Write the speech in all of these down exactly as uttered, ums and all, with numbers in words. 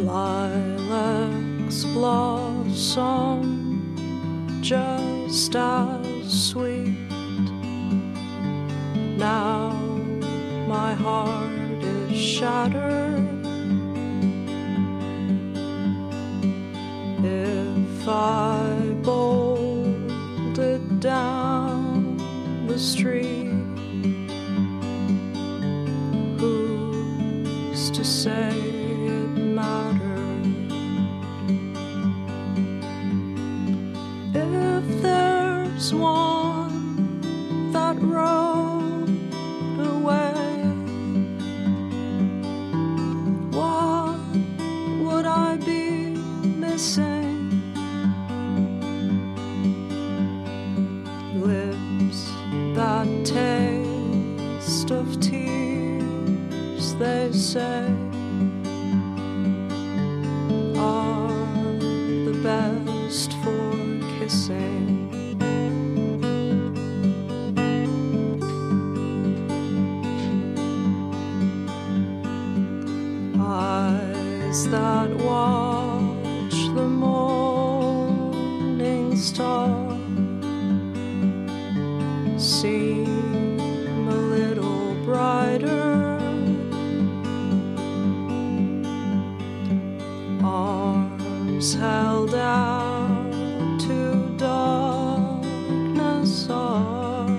Lilacs blossom just as sweet. Now my heart is shattered. If I bolted down the street, who's to say it mattered? If there's one that rode away, what would I be missing? Lips that taste of tears, they say, are the best for kissing. Eyes that watch the morning star seem a little brighter. Arms held out to darkness are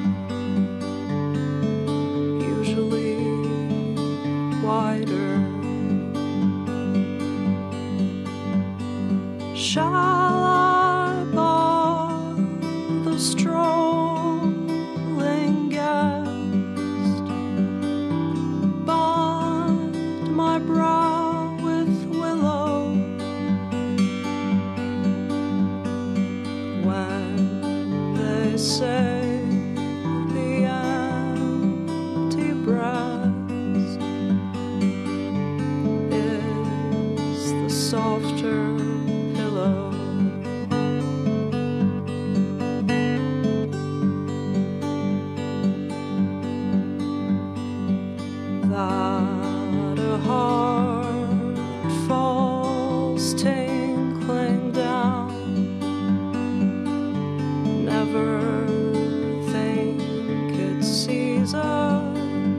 usually wider. Shall I bother strolling guest, bind my brow with willow, when they say the empty breast is the softer pillow? That a heart falls tinkling down, never think it sees us.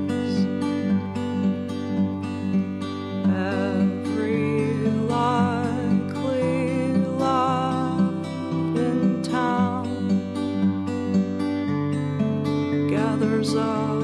Every likely lot in town gathers up